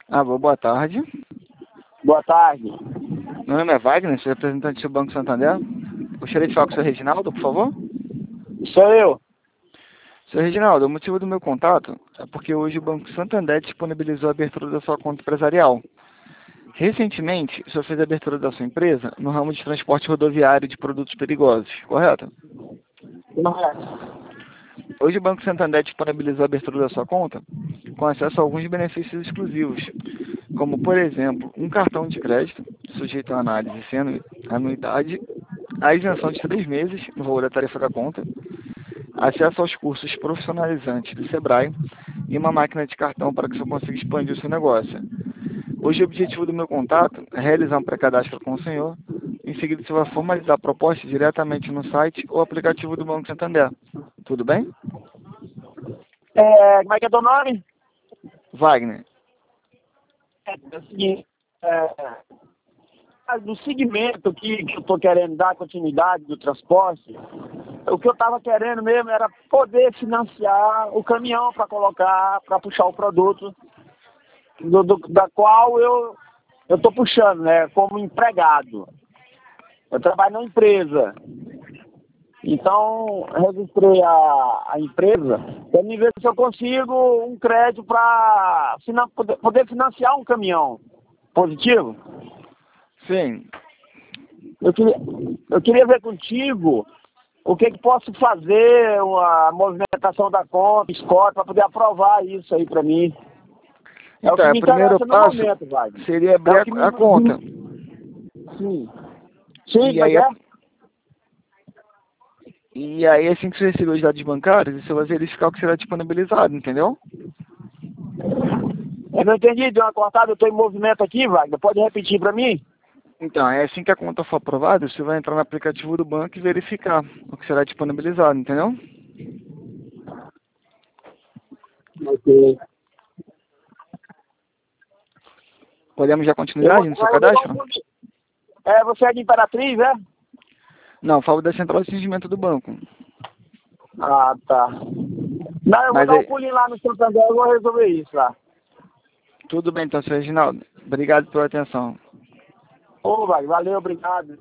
Alô, boa tarde. Boa tarde. Meu nome é Wagner, sou representante do Banco Santander. Gostaria de falar com o senhor Reginaldo, por favor? Sou eu. Senhor Reginaldo, o motivo do meu contato é porque hoje o Banco Santander disponibilizou a abertura da sua conta empresarial. Recentemente, o senhor fez a abertura da sua empresa no ramo de transporte rodoviário de produtos perigosos, correto? Hoje o Banco Santander disponibilizou a abertura da sua conta com acesso a alguns benefícios exclusivos, como, por exemplo, um cartão de crédito, sujeito à análise sem anuidade, a isenção de 3 meses no valor da tarifa da conta, acesso aos cursos profissionalizantes do Sebrae e uma máquina de cartão para que você consiga expandir o seu negócio. Hoje o objetivo do meu contato é realizar um pré-cadastro com o senhor. Em seguida, você vai formalizar a proposta diretamente no site ou aplicativo do Banco Santander. Tudo bem? Como é que é teu nome? Wagner. É o seguinte, do segmento que eu estou querendo dar continuidade do transporte, o que eu estava querendo mesmo era poder financiar o caminhão para colocar, para puxar o produto da qual eu estou puxando, né, como empregado. Eu trabalho na empresa. Então, registrei a empresa para me ver se eu consigo um crédito para poder financiar um caminhão. Positivo? Sim. Eu queria ver contigo o que posso fazer, a movimentação da conta, Scott, para poder aprovar isso aí para mim. É o que Então, me o primeiro interessa no passo momento, Wagner. seria abrir a conta. Sim. Sim, E mas aí, e aí, assim que você receber os dados bancários, você vai verificar o que será disponibilizado, entendeu? Eu não entendi, deu uma cortada, eu estou em movimento aqui, Wagner. Pode repetir para mim? Então, é assim que a conta for aprovada, você vai entrar no aplicativo do banco e verificar o que será disponibilizado, entendeu? Ok. Podemos dar continuidade no seu cadastro? Você é de Imperatriz, é? Não, falo da central de atendimento do banco. Ah, tá. Não, eu vou Mas dar um aí, pulinho lá no Santander, eu vou resolver isso lá. tudo bem então, senhor Reginaldo. Obrigado pela atenção. Ô, Wagner, valeu, obrigado.